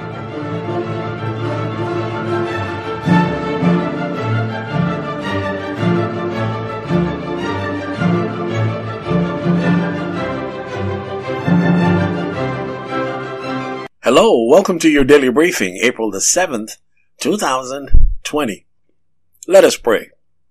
Hello, welcome to your daily briefing, April the 7th, 2020. Let us pray.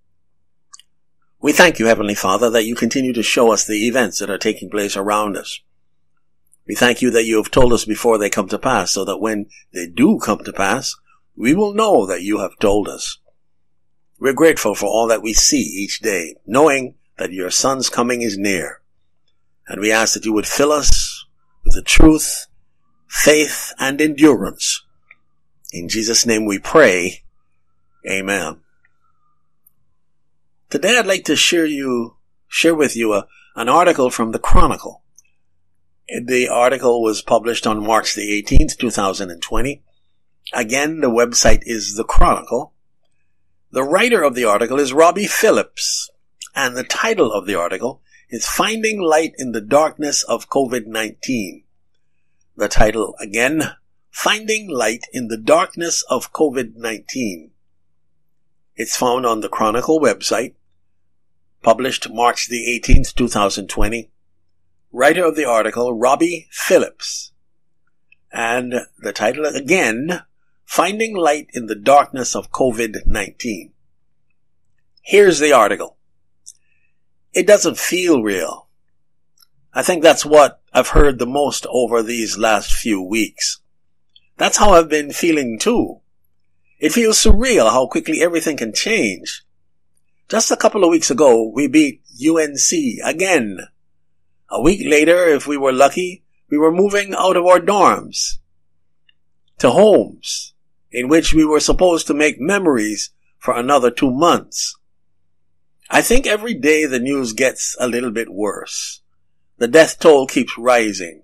We thank you, Heavenly Father, that you continue to show us the events that are taking place around us. We thank you that you have told us before they come to pass, so that when they do come to pass, we will know that you have told us. We're grateful for all that we see each day, knowing that your Son's coming is near. And we ask that you would fill us with the truth, faith, and endurance. In Jesus' name we pray. Amen. Today I'd like to share with you an article from the Chronicle. The article was published on March the 18th, 2020. Again, the website is the Chronicle. The writer of the article is Robbie Phillips, and the title of the article is Finding Light in the Darkness of COVID-19. The title again, Finding Light in the Darkness of COVID-19. It's found on the Chronicle website, published March the 18th, 2020. Writer of the article, Robbie Phillips. And the title again, Finding Light in the Darkness of COVID-19. Here's the article. It doesn't feel real. I think that's what I've heard the most over these last few weeks. That's how I've been feeling too. It feels surreal how quickly everything can change. Just a couple of weeks ago, we beat UNC again. A week later, if we were lucky, we were moving out of our dorms to homes in which we were supposed to make memories for another 2 months. I think every day the news gets a little bit worse. The death toll keeps rising.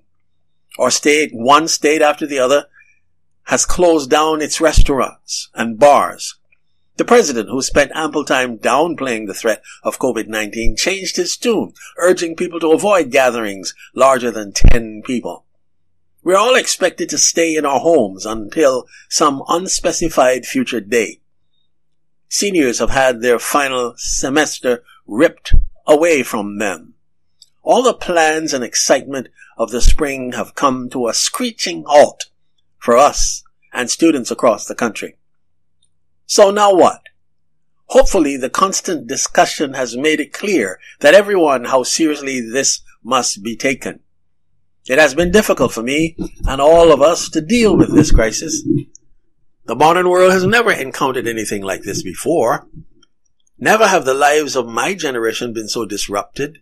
One state after the other has closed down its restaurants and bars. The president, who spent ample time downplaying the threat of COVID-19, changed his tune, urging people to avoid gatherings larger than 10 people. We're all expected to stay in our homes until some unspecified future date. Seniors have had their final semester ripped away from them. All the plans and excitement of the spring have come to a screeching halt for us and students across the country. So now what? Hopefully the constant discussion has made it clear that everyone how seriously this must be taken. It has been difficult for me and all of us to deal with this crisis. The modern world has never encountered anything like this before. Never have the lives of my generation been so disrupted.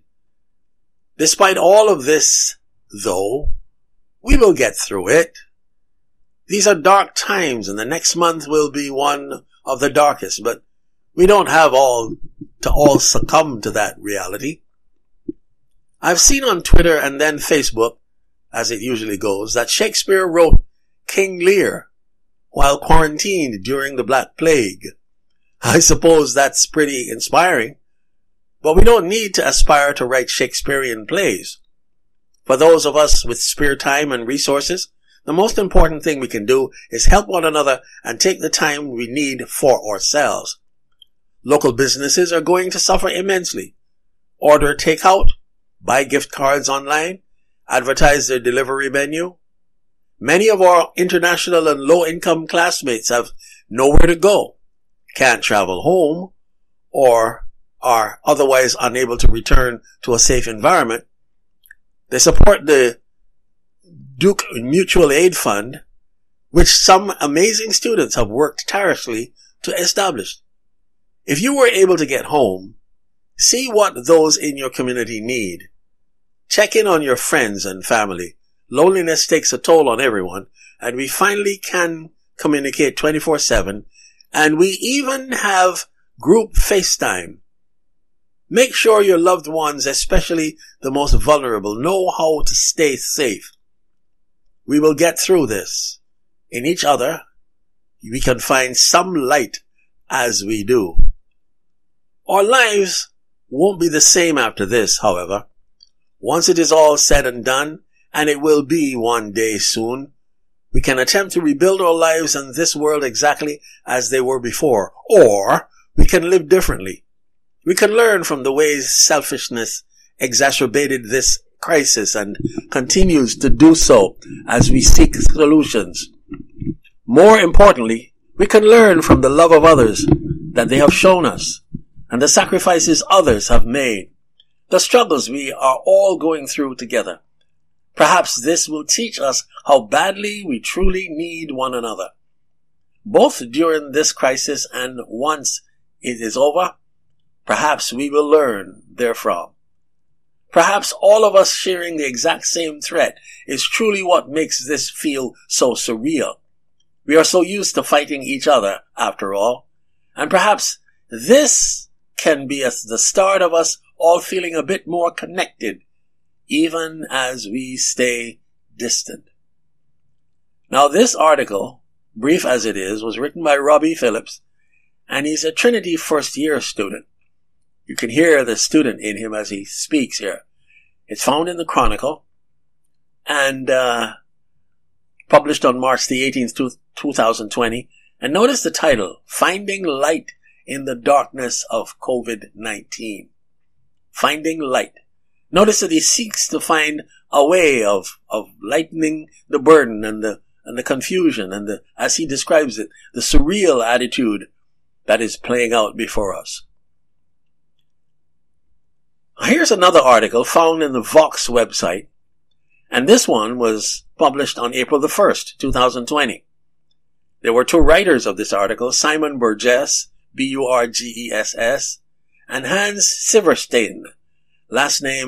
Despite all of this, though, we will get through it. These are dark times, and the next month will be one of the darkest, but we don't have all succumb to that reality. I've seen on Twitter and then Facebook, as it usually goes, that Shakespeare wrote King Lear while quarantined during the Black Plague. I suppose that's pretty inspiring. But we don't need to aspire to write Shakespearean plays. For those of us with spare time and resources, the most important thing we can do is help one another and take the time we need for ourselves. Local businesses are going to suffer immensely. Order takeout, buy gift cards online, advertise their delivery menu. Many of our international and low-income classmates have nowhere to go, can't travel home, or are otherwise unable to return to a safe environment. They support the Duke Mutual Aid Fund, which some amazing students have worked tirelessly to establish. If you were able to get home, see what those in your community need. Check in on your friends and family. Loneliness takes a toll on everyone, and we finally can communicate 24/7, and we even have group FaceTime. Make sure your loved ones, especially the most vulnerable, know how to stay safe. We will get through this. In each other, we can find some light as we do. Our lives won't be the same after this, however. Once it is all said and done, and it will be one day soon, We can attempt to rebuild our lives in this world exactly as they were before, or we can live differently. We can learn from the ways selfishness exacerbated this crisis and continues to do so as we seek solutions. More importantly, we can learn from the love of others that they have shown us and the sacrifices others have made, the struggles we are all going through together. Perhaps this will teach us how badly we truly need one another, both during this crisis and once it is over. Perhaps we will learn therefrom. Perhaps all of us sharing the exact same threat is truly what makes this feel so surreal. We are so used to fighting each other, after all, and perhaps this can be the start of us all feeling a bit more connected, even as we stay distant. Now, this article, brief as it is, was written by Robbie Phillips, and he's a Trinity first-year student. You can hear the student in him as he speaks here. It's found in the Chronicle and published on March the 18th, 2020. And notice the title, Finding Light in the Darkness of COVID-19. Finding Light. Notice that he seeks to find a way of lightening the burden and the confusion and as he describes it, the surreal attitude that is playing out before us. Here's another article found in the Vox website, and this one was published on April the 1st, 2020. There were two writers of this article, Simon Burgess, Burgess, and Hans Sivertsen, last name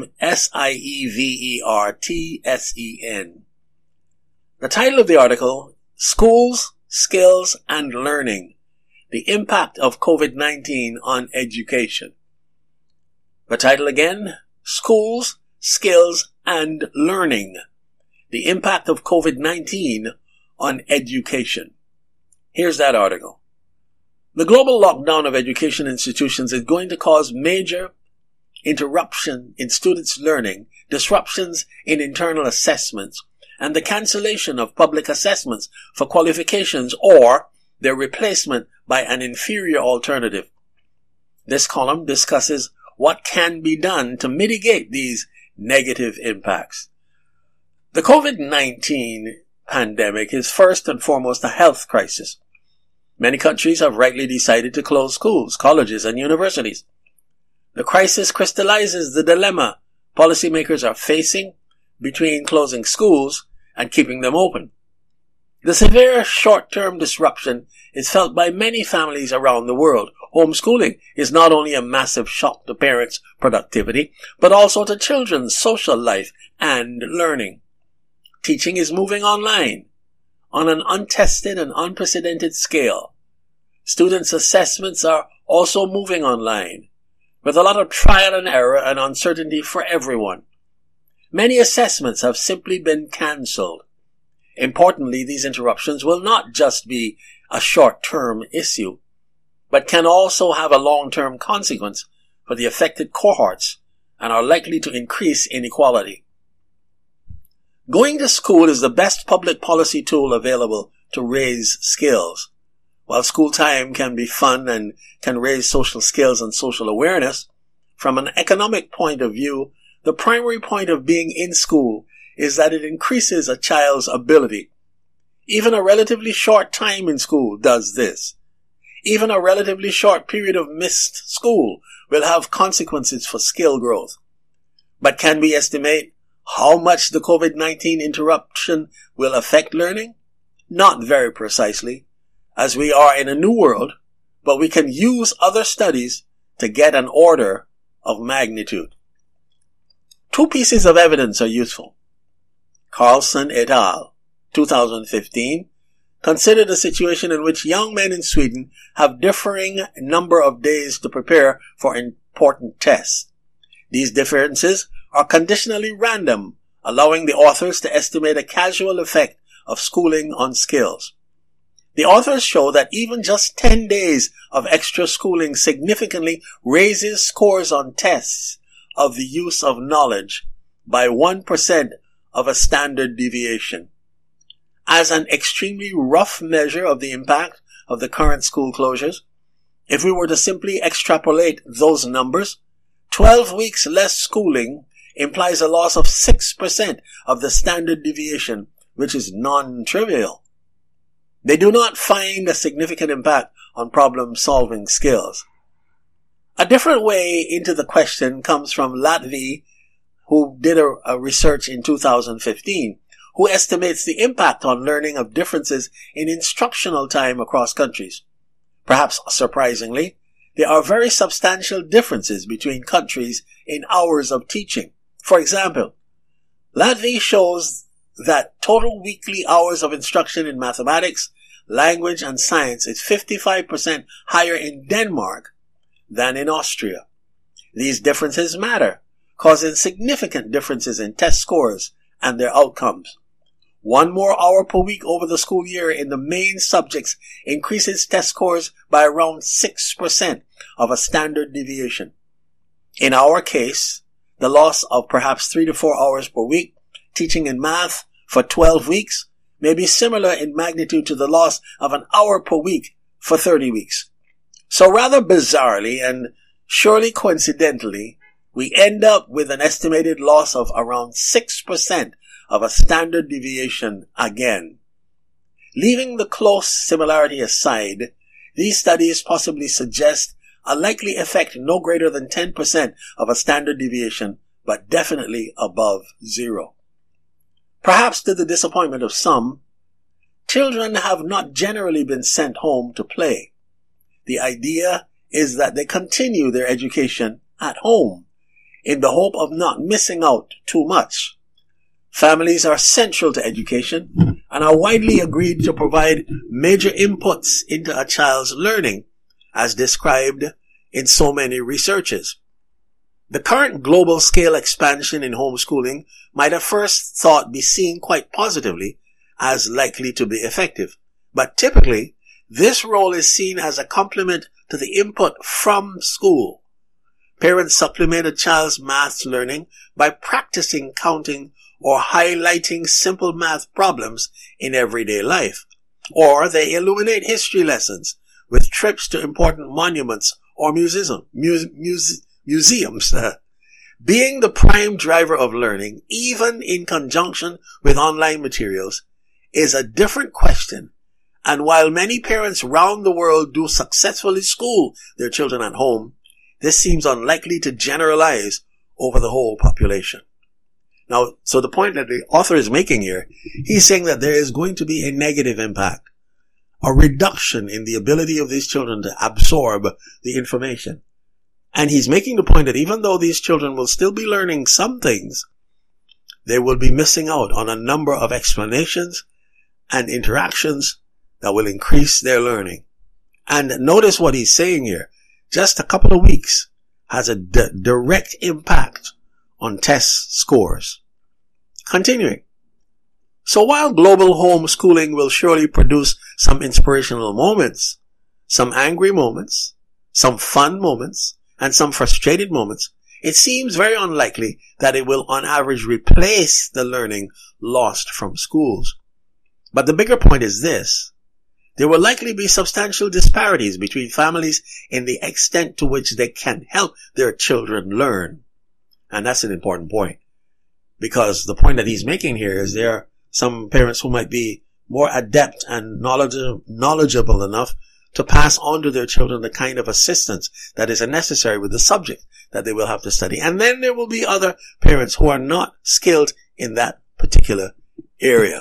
Sievertsen. The title of the article, Schools, Skills, and Learning, the Impact of COVID-19 on Education. The title again, Schools, Skills, and Learning, the Impact of COVID-19 on Education. Here's that article. The global lockdown of education institutions is going to cause major interruption in students' learning, disruptions in internal assessments, and the cancellation of public assessments for qualifications or their replacement by an inferior alternative. This column discusses what can be done to mitigate these negative impacts. The COVID-19 pandemic is first and foremost a health crisis. Many countries have rightly decided to close schools, colleges, and universities. The crisis crystallizes the dilemma policymakers are facing between closing schools and keeping them open. The severe short-term disruption is felt by many families around the world. Homeschooling is not only a massive shock to parents' productivity, but also to children's social life and learning. Teaching is moving online on an untested and unprecedented scale. Students' assessments are also moving online, with a lot of trial and error and uncertainty for everyone. Many assessments have simply been cancelled. Importantly, these interruptions will not just be a short-term issue, but can also have a long-term consequence for the affected cohorts and are likely to increase inequality. Going to school is the best public policy tool available to raise skills. While school time can be fun and can raise social skills and social awareness, from an economic point of view, the primary point of being in school is that it increases a child's ability. Even a relatively short time in school does this. Even a relatively short period of missed school will have consequences for skill growth. But can we estimate how much the COVID-19 interruption will affect learning? Not very precisely, as we are in a new world, but we can use other studies to get an order of magnitude. Two pieces of evidence are useful. Carlson et al., 2015, considered a situation in which young men in Sweden have differing number of days to prepare for important tests. These differences are conditionally random, allowing the authors to estimate a causal effect of schooling on skills. The authors show that even just 10 days of extra schooling significantly raises scores on tests of the use of knowledge by 1% of a standard deviation. as an extremely rough measure of the impact of the current school closures, if we were to simply extrapolate those numbers, 12 weeks less schooling implies a loss of 6% of the standard deviation, which is non-trivial. They do not find a significant impact on problem-solving skills. A different way into the question comes from Latvi, who did a research in 2015, who estimates the impact on learning of differences in instructional time across countries. Perhaps surprisingly, there are very substantial differences between countries in hours of teaching. For example, Latvi shows that total weekly hours of instruction in mathematics, language, and science is 55% higher in Denmark than in Austria. These differences matter, causing significant differences in test scores and their outcomes. 1 more hour per week over the school year in the main subjects increases test scores by around 6% of a standard deviation. In our case, the loss of perhaps 3 to 4 hours per week teaching in math for 12 weeks may be similar in magnitude to the loss of an hour per week for 30 weeks. So rather bizarrely and surely coincidentally, we end up with an estimated loss of around 6% of a standard deviation again. Leaving the close similarity aside, these studies possibly suggest a likely effect no greater than 10% of a standard deviation, but definitely above 0. Perhaps to the disappointment of some, children have not generally been sent home to play. The idea is that they continue their education at home in the hope of not missing out too much. Families are central to education and are widely agreed to provide major inputs into a child's learning, as described in so many researches. The current global scale expansion in homeschooling might at first thought be seen quite positively as likely to be effective, but typically this role is seen as a complement to the input from school. Parents supplement a child's math learning by practicing counting or highlighting simple math problems in everyday life. Or they illuminate history lessons with trips to important monuments or museums. Being the prime driver of learning, even in conjunction with online materials, is a different question. And while many parents round the world do successfully school their children at home, this seems unlikely to generalize over the whole population. Now, so the point that the author is making here, he's saying that there is going to be a negative impact, a reduction in the ability of these children to absorb the information. And he's making the point that even though these children will still be learning some things, they will be missing out on a number of explanations and interactions that will increase their learning. And notice what he's saying here. Just a couple of weeks has a direct impact on test scores. Continuing. So while global homeschooling will surely produce some inspirational moments, some angry moments, some fun moments, and some frustrated moments, it seems very unlikely that it will on average replace the learning lost from schools. But the bigger point is this. There will likely be substantial disparities between families in the extent to which they can help their children learn. And that's an important point. Because the point that he's making here is there are some parents who might be more adept and knowledgeable enough to pass on to their children the kind of assistance that is necessary with the subject that they will have to study. And then there will be other parents who are not skilled in that particular area.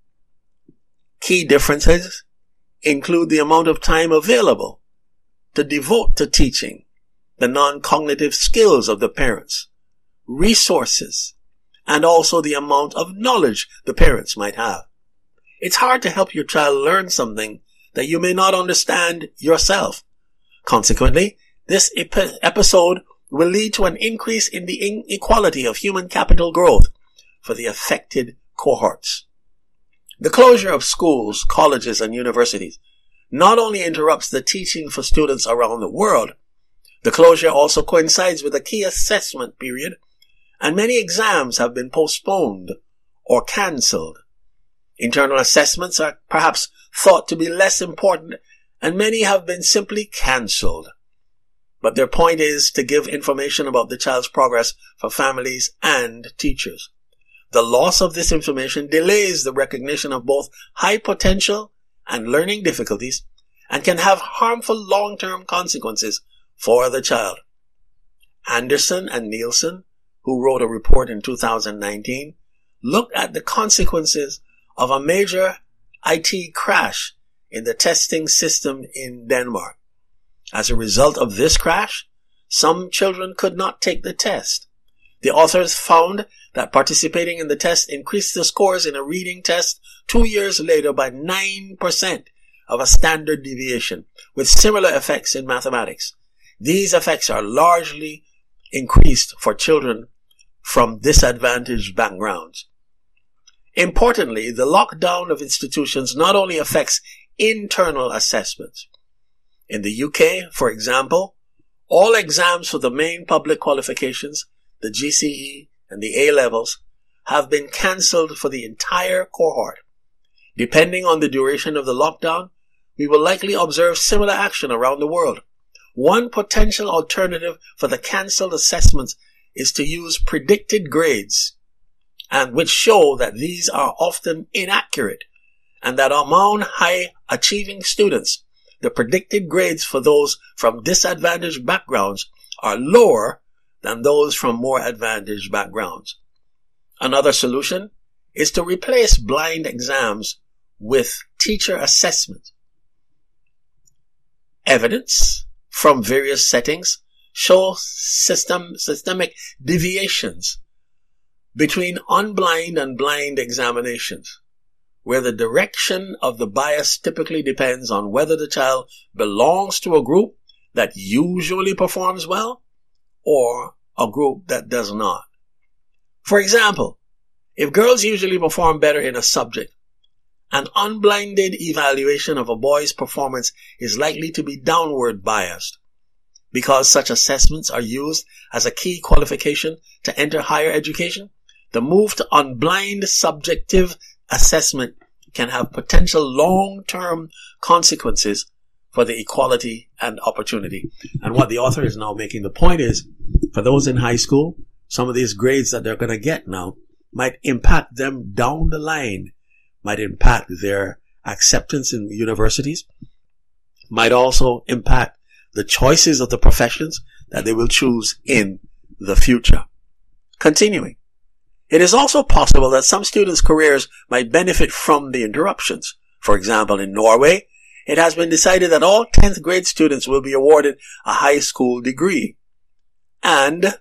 Key differences include the amount of time available to devote to teaching, the non-cognitive skills of the parents, resources, and also the amount of knowledge the parents might have. It's hard to help your child learn something that you may not understand yourself. Consequently, this episode will lead to an increase in the inequality of human capital growth for the affected cohorts. The closure of schools, colleges, and universities not only interrupts the teaching for students around the world, the closure also coincides with a key assessment period, and many exams have been postponed or cancelled. Internal assessments are perhaps thought to be less important, and many have been simply cancelled. But their point is to give information about the child's progress for families and teachers. The loss of this information delays the recognition of both high potential and learning difficulties and can have harmful long-term consequences for the child. Anderson and Nielsen, who wrote a report in 2019, looked at the consequences of a major IT crash in the testing system in Denmark. As a result of this crash, some children could not take the test. The authors found that participating in the test increased the scores in a reading test 2 years later by 9% of a standard deviation, with similar effects in mathematics. These effects are largely increased for children from disadvantaged backgrounds. Importantly, the lockdown of institutions not only affects internal assessments. In the UK, for example, all exams for the main public qualifications, the GCE and the A-levels, have been cancelled for the entire cohort. Depending on the duration of the lockdown, we will likely observe similar action around the world. One potential alternative for the cancelled assessments is to use predicted grades, and which show that these are often inaccurate, and that among high-achieving students, the predicted grades for those from disadvantaged backgrounds are lower than those from more advantaged backgrounds. Another solution is to replace blind exams with teacher assessment. Evidence from various settings show systemic deviations between unblind and blind examinations, where the direction of the bias typically depends on whether the child belongs to a group that usually performs well or a group that does not. For example, if girls usually perform better in a subject, an unblinded evaluation of a boy's performance is likely to be downward biased. Because such assessments are used as a key qualification to enter higher education, the move to unblind subjective assessment can have potential long-term consequences for the equality and opportunity. And what the author is now making the point is, for those in high school, some of these grades that they're going to get now might impact them down the line, might impact their acceptance in universities, might also impact the choices of the professions that they will choose in the future. Continuing. It is also possible that some students' careers might benefit from the interruptions. For example, in Norway, it has been decided that all 10th grade students will be awarded a high school degree. And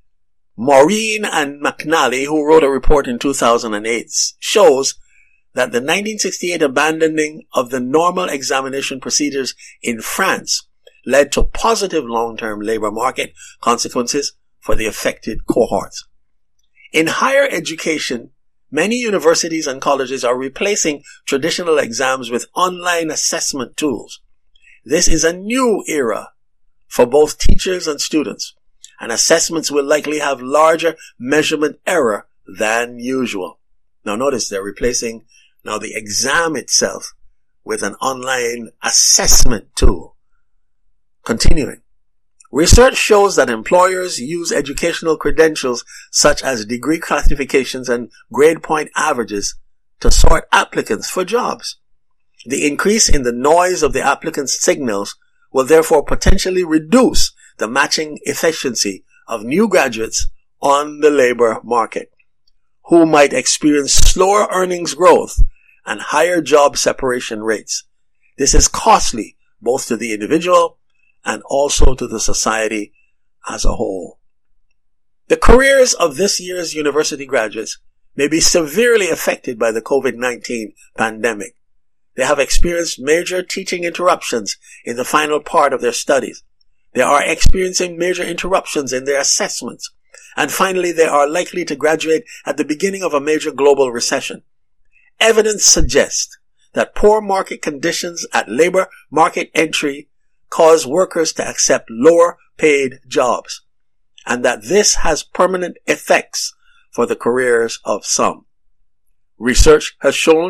Maureen and McNally, who wrote a report in 2008, shows that the 1968 abandoning of the normal examination procedures in France led to positive long-term labor market consequences for the affected cohorts. In higher education, many universities and colleges are replacing traditional exams with online assessment tools. This is a new era for both teachers and students, and assessments will likely have larger measurement error than usual. Now notice they're replacing now the exam itself with an online assessment tool. Continuing. Research shows that employers use educational credentials such as degree classifications and grade point averages to sort applicants for jobs. The increase in the noise of the applicants' signals will therefore potentially reduce the matching efficiency of new graduates on the labor market, who might experience slower earnings growth and higher job separation rates. This is costly both to the individual and also to the society as a whole. The careers of this year's university graduates may be severely affected by the COVID-19 pandemic. They have experienced major teaching interruptions in the final part of their studies. They are experiencing major interruptions in their assessments. And finally, they are likely to graduate at the beginning of a major global recession. Evidence suggests that poor market conditions at labor market entry cause workers to accept lower paid jobs, and that this has permanent effects for the careers of some. Research has shown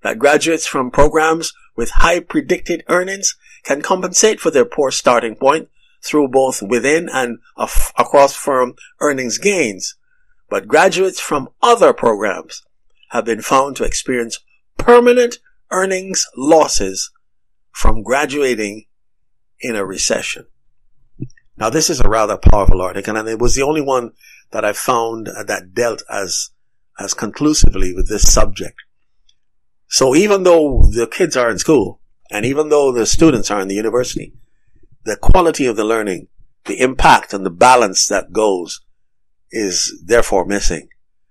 that graduates from programs with high predicted earnings can compensate for their poor starting point through both within and across firm earnings gains. But graduates from other programs have been found to experience permanent earnings losses from graduating in a recession. Now, this is a rather powerful article, and it was the only one that I found that dealt as conclusively with this subject. So even though the kids are in school, and even though the students are in the university, the quality of the learning, the impact and the balance that goes is therefore missing.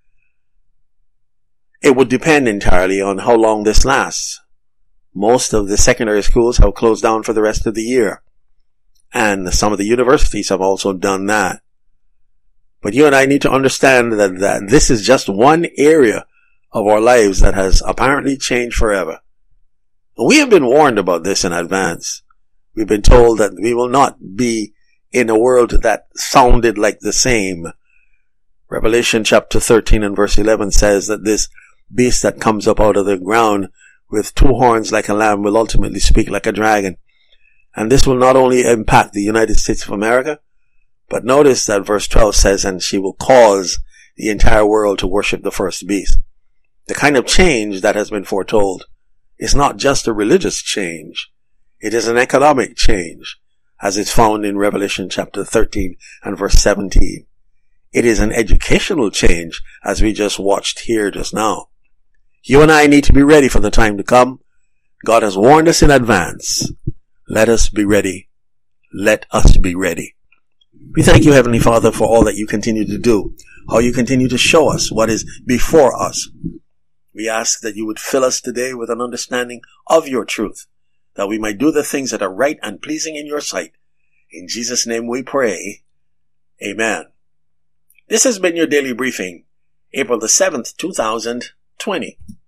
It would depend entirely on how long this lasts. Most of the secondary schools have closed down for the rest of the year, and some of the universities have also done that. But you and I need to understand that this is just one area of our lives that has apparently changed forever. We have been warned about this in advance. We've been told that we will not be in a world that sounded like the same. Revelation chapter 13 and verse 11 says that this beast that comes up out of the ground with two horns like a lamb will ultimately speak like a dragon. And this will not only impact the United States of America, but notice that verse 12 says, and she will cause the entire world to worship the first beast. The kind of change that has been foretold is not just a religious change. It is an economic change, as it's found in Revelation chapter 13 and verse 17. It is an educational change, as we just watched here just now. You and I need to be ready for the time to come. God has warned us in advance. Let us be ready. Let us be ready. We thank you, Heavenly Father, for all that you continue to do, how you continue to show us what is before us. We ask that you would fill us today with an understanding of your truth, that we might do the things that are right and pleasing in your sight. In Jesus' name we pray. Amen. This has been your daily briefing, April the 7th, 2020.